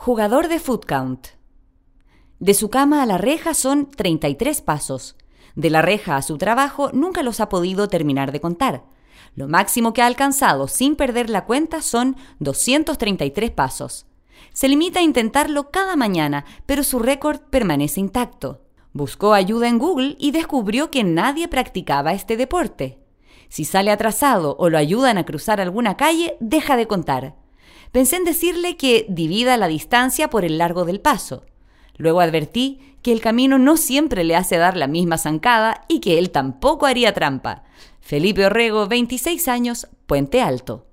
Jugador de foot count. De su cama a la reja son 33 pasos. De la reja a su trabajo nunca los ha podido terminar de contar. Lo máximo que ha alcanzado sin perder la cuenta son 233 pasos. Se limita a intentarlo cada mañana, pero su récord permanece intacto. Buscó ayuda en Google y descubrió que nadie practicaba este deporte. Si sale atrasado o lo ayudan a cruzar alguna calle, deja de contar. Pensé en decirle que divida la distancia por el largo del paso. Luego advertí que el camino no siempre le hace dar la misma zancada y que él tampoco haría trampa. Felipe Orrego, 26 años, Puente Alto.